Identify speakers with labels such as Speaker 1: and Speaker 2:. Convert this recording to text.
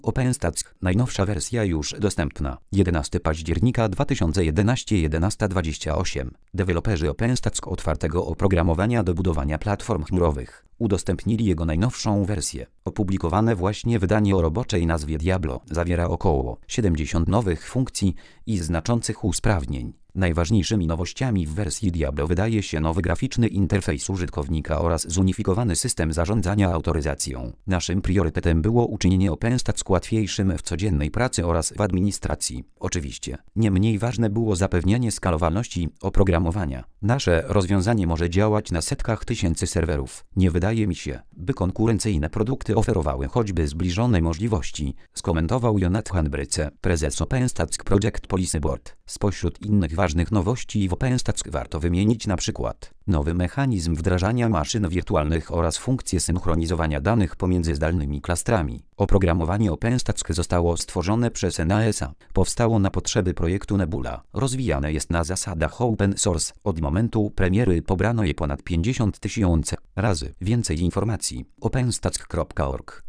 Speaker 1: OpenStack, najnowsza wersja już dostępna. 11 października 2011 11:28. Deweloperzy OpenStack otwartego oprogramowania do budowania platform chmurowych udostępnili jego najnowszą wersję. Opublikowane właśnie wydanie o roboczej nazwie Diablo zawiera około 70 nowych funkcji i znaczących usprawnień. Najważniejszymi nowościami w wersji Diablo wydaje się nowy graficzny interfejs użytkownika oraz zunifikowany system zarządzania autoryzacją. Naszym priorytetem było uczynienie OpenStack łatwiejszym w codziennej pracy oraz w administracji. Oczywiście, nie mniej ważne było zapewnienie skalowalności oprogramowania. Nasze rozwiązanie może działać na setkach tysięcy serwerów. Nie wydaje mi się, by konkurencyjne produkty oferowały choćby zbliżone możliwości, skomentował Jonathan Bryce, prezes OpenStack Project Policy Board. Spośród innych ważnych nowości w OpenStack warto wymienić np. nowy mechanizm wdrażania maszyn wirtualnych oraz funkcję synchronizowania danych pomiędzy zdalnymi klastrami. Oprogramowanie OpenStack zostało stworzone przez NASA. Powstało na potrzeby projektu Nebula. Rozwijane jest na zasadach open source. Od momentu premiery pobrano je ponad 50 000 razy. Więcej informacji: openstack.org